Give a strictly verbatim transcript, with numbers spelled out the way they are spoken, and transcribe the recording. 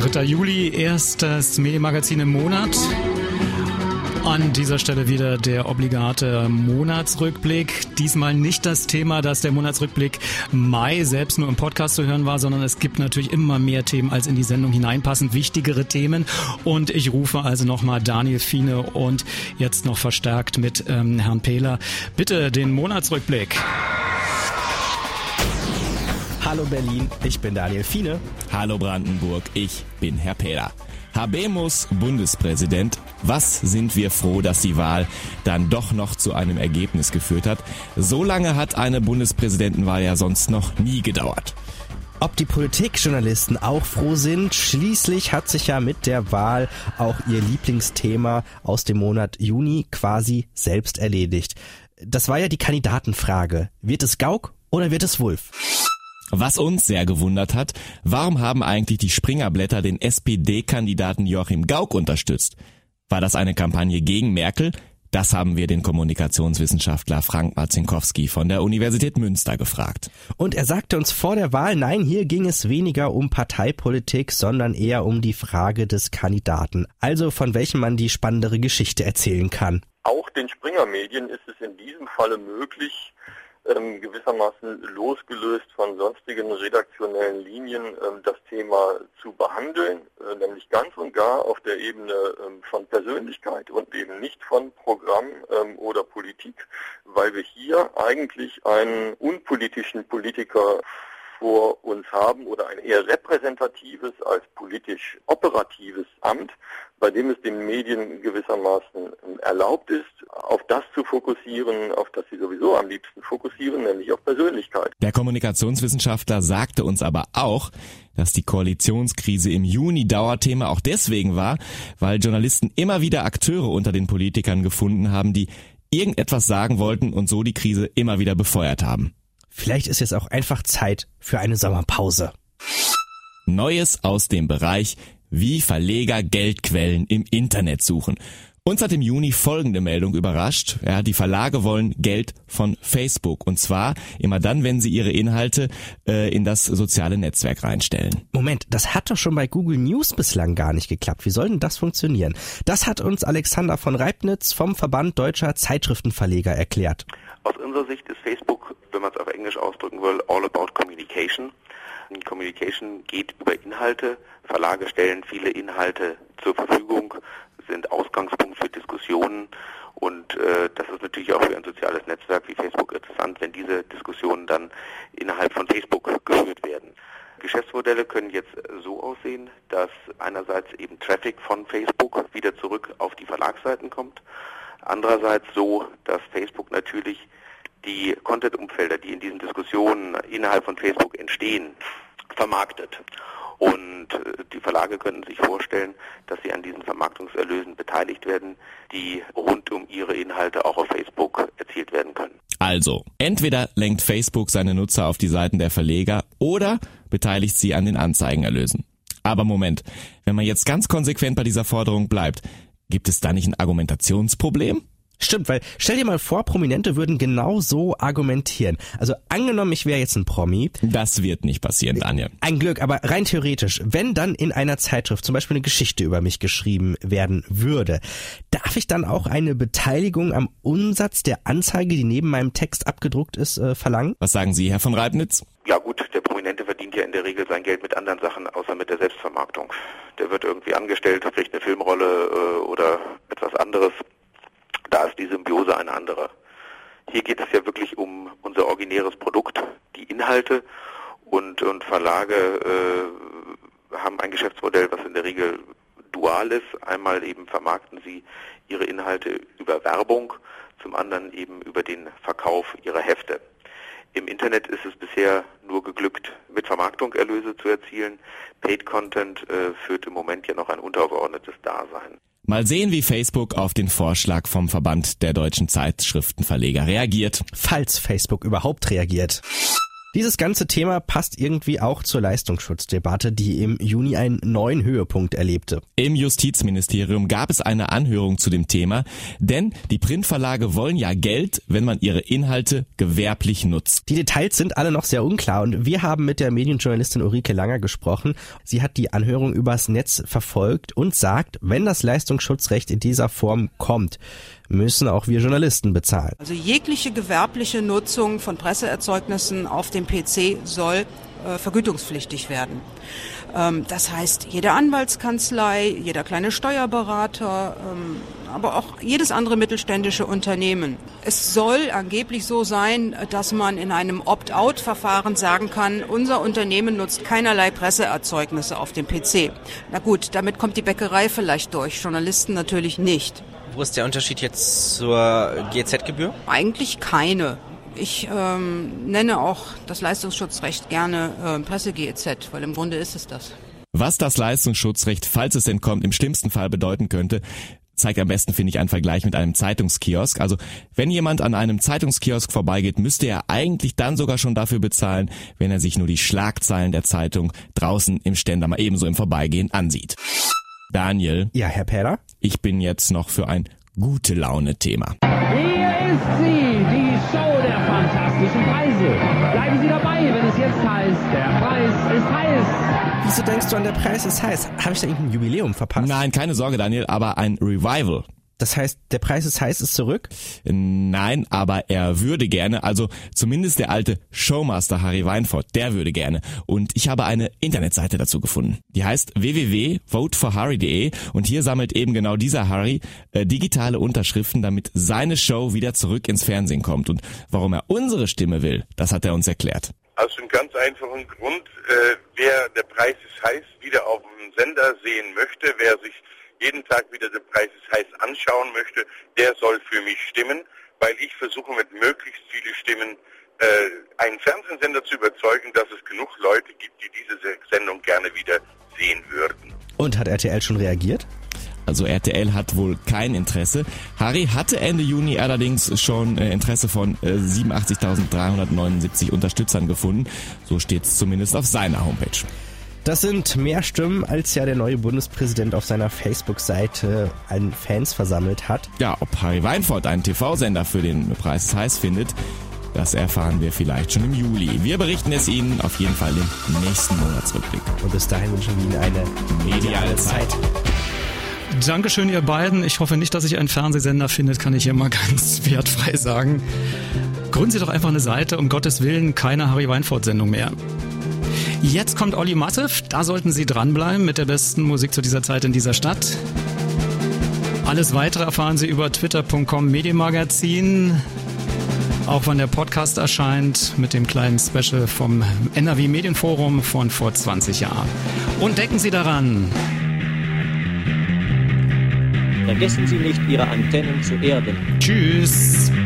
dritter Juli, erstes Medienmagazin im Monat. An dieser Stelle wieder der obligate Monatsrückblick. Diesmal nicht das Thema, dass der Monatsrückblick Mai selbst nur im Podcast zu hören war, sondern es gibt natürlich immer mehr Themen, als in die Sendung hineinpassen, wichtigere Themen. Und ich rufe also nochmal Daniel Fiene und jetzt noch verstärkt mit ähm, Herrn Pehler. Bitte den Monatsrückblick. Hallo Berlin, ich bin Daniel Fiene. Hallo Brandenburg, ich bin Herr Pehler. Habemus Bundespräsident. Was sind wir froh, dass die Wahl dann doch noch zu einem Ergebnis geführt hat. So lange hat eine Bundespräsidentenwahl ja sonst noch nie gedauert. Ob die Politikjournalisten auch froh sind, schließlich hat sich ja mit der Wahl auch ihr Lieblingsthema aus dem Monat Juni quasi selbst erledigt. Das war ja die Kandidatenfrage. Wird es Gauck oder wird es Wulff? Was uns sehr gewundert hat, warum haben eigentlich die Springerblätter den S P D-Kandidaten Joachim Gauck unterstützt? War das eine Kampagne gegen Merkel? Das haben wir den Kommunikationswissenschaftler Frank Marzinkowski von der Universität Münster gefragt. Und er sagte uns vor der Wahl, nein, hier ging es weniger um Parteipolitik, sondern eher um die Frage des Kandidaten. Also von welchem man die spannendere Geschichte erzählen kann. Auch den Springer-Medien ist es in diesem Falle möglich, Ähm, gewissermaßen losgelöst von sonstigen redaktionellen Linien ähm, das Thema zu behandeln, äh, nämlich ganz und gar auf der Ebene ähm, von Persönlichkeit und eben nicht von Programm ähm, oder Politik, weil wir hier eigentlich einen unpolitischen Politiker vor uns haben oder ein eher repräsentatives als politisch operatives Amt, bei dem es den Medien gewissermaßen erlaubt ist, auf das zu fokussieren, auf das sie sowieso am liebsten fokussieren, nämlich auf Persönlichkeit. Der Kommunikationswissenschaftler sagte uns aber auch, dass die Koalitionskrise im Juni Dauerthema auch deswegen war, weil Journalisten immer wieder Akteure unter den Politikern gefunden haben, die irgendetwas sagen wollten und so die Krise immer wieder befeuert haben. Vielleicht ist jetzt auch einfach Zeit für eine Sommerpause. Neues aus dem Bereich, wie Verleger Geldquellen im Internet suchen. Uns hat im Juni folgende Meldung überrascht. Ja, die Verlage wollen Geld von Facebook. Und zwar immer dann, wenn sie ihre Inhalte äh, in das soziale Netzwerk reinstellen. Moment, das hat doch schon bei Google News bislang gar nicht geklappt. Wie soll denn das funktionieren? Das hat uns Alexander von Reibnitz vom Verband Deutscher Zeitschriftenverleger erklärt. Aus unserer Sicht ist Facebook, wenn man es auf Englisch ausdrücken will, all about communication. Communication geht über Inhalte. Verlage stellen viele Inhalte zur Verfügung, sind Ausgangspunkt für Diskussionen und äh, das ist natürlich auch für ein soziales Netzwerk wie Facebook interessant, wenn diese Diskussionen dann innerhalb von Facebook geführt werden. Geschäftsmodelle können jetzt so aussehen, dass einerseits eben Traffic von Facebook wieder zurück auf die Verlagsseiten kommt, andererseits so, dass Facebook natürlich die Content-Umfelder, die in diesen Diskussionen innerhalb von Facebook entstehen, vermarktet. Und die Verlage könnten sich vorstellen, dass sie an diesen Vermarktungserlösen beteiligt werden, die rund um ihre Inhalte auch auf Facebook erzielt werden können. Also, entweder lenkt Facebook seine Nutzer auf die Seiten der Verleger oder beteiligt sie an den Anzeigenerlösen. Aber Moment, wenn man jetzt ganz konsequent bei dieser Forderung bleibt, gibt es da nicht ein Argumentationsproblem? Stimmt, weil stell dir mal vor, Prominente würden genau so argumentieren. Also angenommen, ich wäre jetzt ein Promi. Das wird nicht passieren, Daniel. Ein Glück, aber rein theoretisch, wenn dann in einer Zeitschrift zum Beispiel eine Geschichte über mich geschrieben werden würde, darf ich dann auch eine Beteiligung am Umsatz der Anzeige, die neben meinem Text abgedruckt ist, äh, verlangen? Was sagen Sie, Herr von Reibnitz? Ja gut, der Prominente verdient ja in der Regel sein Geld mit anderen Sachen, außer mit der Selbstvermarktung. Der wird irgendwie angestellt, kriegt eine Filmrolle äh, oder etwas anderes. Da ist die Symbiose eine andere. Hier geht es ja wirklich um unser originäres Produkt, die Inhalte und, und Verlage äh, haben ein Geschäftsmodell, was in der Regel dual ist. Einmal eben vermarkten sie ihre Inhalte über Werbung, zum anderen eben über den Verkauf ihrer Hefte. Im Internet ist es bisher nur geglückt, mit Vermarktung Erlöse zu erzielen. Paid Content äh, führt im Moment ja noch ein untergeordnetes Dasein. Mal sehen, wie Facebook auf den Vorschlag vom Verband der deutschen Zeitschriftenverleger reagiert. Falls Facebook überhaupt reagiert. Dieses ganze Thema passt irgendwie auch zur Leistungsschutzdebatte, die im Juni einen neuen Höhepunkt erlebte. Im Justizministerium gab es eine Anhörung zu dem Thema, denn die Printverlage wollen ja Geld, wenn man ihre Inhalte gewerblich nutzt. Die Details sind alle noch sehr unklar und wir haben mit der Medienjournalistin Ulrike Langer gesprochen. Sie hat die Anhörung übers Netz verfolgt und sagt, wenn das Leistungsschutzrecht in dieser Form kommt, müssen auch wir Journalisten bezahlen. Also jegliche gewerbliche Nutzung von Presseerzeugnissen auf dem P C soll äh, vergütungspflichtig werden. Ähm, das heißt, jede Anwaltskanzlei, jeder kleine Steuerberater, ähm, aber auch jedes andere mittelständische Unternehmen. Es soll angeblich so sein, dass man in einem Opt-out-Verfahren sagen kann, unser Unternehmen nutzt keinerlei Presseerzeugnisse auf dem P C. Na gut, damit kommt die Bäckerei vielleicht durch, Journalisten natürlich nicht. Wo ist der Unterschied jetzt zur G E Z-Gebühr? Eigentlich keine. Ich ähm, nenne auch das Leistungsschutzrecht gerne äh, Presse-G E Z, weil im Grunde ist es das. Was das Leistungsschutzrecht, falls es denn kommt, im schlimmsten Fall bedeuten könnte, zeigt am besten, finde ich, ein Vergleich mit einem Zeitungskiosk. Also wenn jemand an einem Zeitungskiosk vorbeigeht, müsste er eigentlich dann sogar schon dafür bezahlen, wenn er sich nur die Schlagzeilen der Zeitung draußen im Ständer mal ebenso im Vorbeigehen ansieht. Daniel. Ja, Herr Päder? Ich bin jetzt noch für ein Gute-Laune-Thema. Hier ist sie, die Show der fantastischen Preise. Bleiben Sie dabei, wenn es jetzt heißt, der Preis ist heiß. Wieso denkst du an der Preis ist heiß? Habe ich da irgendein Jubiläum verpasst? Nein, keine Sorge, Daniel, aber ein Revival. Das heißt, der Preis ist heiß ist zurück? Nein, aber er würde gerne, also zumindest der alte Showmaster Harry Weinfurt, der würde gerne. Und ich habe eine Internetseite dazu gefunden. Die heißt w w w punkt vote for harry punkt d e und hier sammelt eben genau dieser Harry äh, digitale Unterschriften, damit seine Show wieder zurück ins Fernsehen kommt. Und warum er unsere Stimme will, das hat er uns erklärt. Aus dem ganz einfachen Grund, äh, wer der Preis ist heiß wieder auf dem Sender sehen möchte, wer sich jeden Tag wieder der Preis ist heiß anschauen möchte, der soll für mich stimmen, weil ich versuche mit möglichst viele Stimmen äh, einen Fernsehsender zu überzeugen, dass es genug Leute gibt, die diese Sendung gerne wieder sehen würden. Und hat R T L schon reagiert? Also R T L hat wohl kein Interesse. Harry hatte Ende Juni allerdings schon äh, Interesse von äh, siebenundachtzigtausenddreihundertneunundsiebzig Unterstützern gefunden. So steht's zumindest auf seiner Homepage. Das sind mehr Stimmen, als ja der neue Bundespräsident auf seiner Facebook-Seite an Fans versammelt hat. Ja, ob Harry Weinfurt einen T V-Sender für den Preis ist heiß findet, das erfahren wir vielleicht schon im Juli. Wir berichten es Ihnen auf jeden Fall im nächsten Monatsrückblick. Und bis dahin wünschen wir Ihnen eine mediale Zeit. Dankeschön, ihr beiden. Ich hoffe nicht, dass sich ein Fernsehsender findet, kann ich hier mal ganz wertfrei sagen. Gründen Sie doch einfach eine Seite, um Gottes Willen, keine Harry Weinfurt-Sendung mehr. Jetzt kommt Olli Mattev, da sollten Sie dranbleiben mit der besten Musik zu dieser Zeit in dieser Stadt. Alles Weitere erfahren Sie über twitter punkt com Medienmagazin, auch wann der Podcast erscheint mit dem kleinen Special vom N R W Medienforum von vor zwanzig Jahren. Und denken Sie daran, vergessen Sie nicht, Ihre Antennen zu erden. Tschüss.